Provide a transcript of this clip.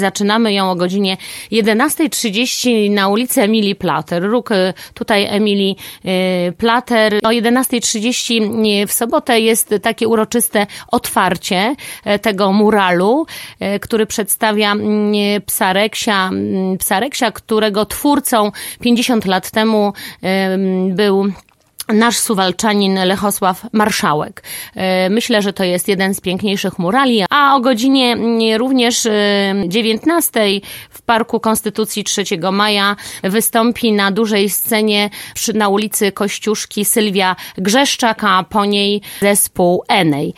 Zaczynamy ją o godzinie 11:30 na ulicy Emilii Plater. Róg tutaj Emilii Plater. O 11:30 w sobotę jest takie uroczyste otwarcie tego muralu, który przedstawia Psa Reksia, którego twórcą 50 lat temu był nasz Suwalczanin Lechosław Marszałek. Myślę, że to jest jeden z piękniejszych murali. A o godzinie również 19:00 w Parku Konstytucji 3 Maja wystąpi na dużej scenie na ulicy Kościuszki Sylwia Grzeszczak, a po niej zespół Enej.